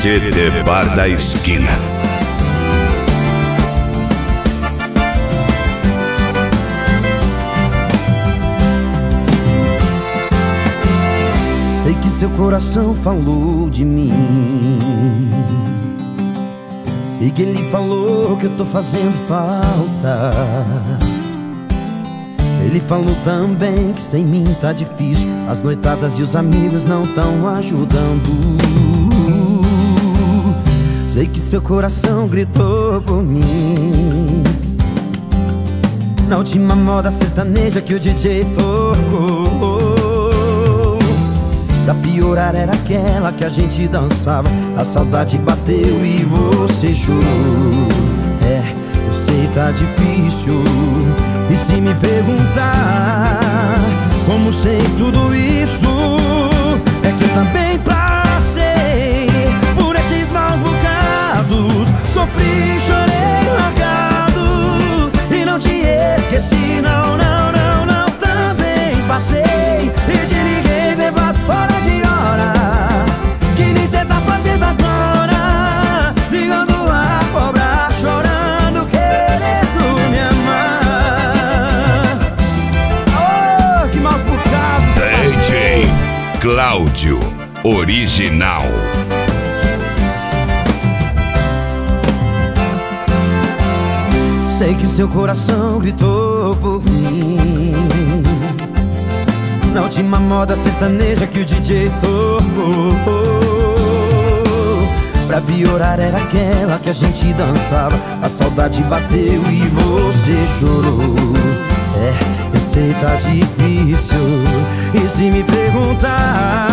GT Bar da Esquina. Sei que seu coração falou de mim. Sei que ele falou que eu tô fazendo falta. Ele falou também que sem mim tá difícil. As noitadas e os amigos não tão ajudando. Sei que seu coração gritou por mim na última moda sertaneja que o DJ tocou. Pra piorar era aquela que a gente dançava. A saudade bateu e você chorou. É, eu sei tá difícil. E se me perguntar como sei tudo isso, é que eu também passei por esses maus bocados. Sofri, chorei, largado e não te esqueci, não, não, não, não. Também passei e te liguei bebado fora de hora, que nem cê tá fazendo agora, ligando a cobrar, chorando, querendo me amar. Oh, que maus bocados. DJ Cláudio Original. Sei que seu coração gritou por mim na última moda sertaneja que o DJ tocou. Pra piorar era aquela que a gente dançava. A saudade bateu e você chorou. É, eu sei tá difícil. E se me perguntar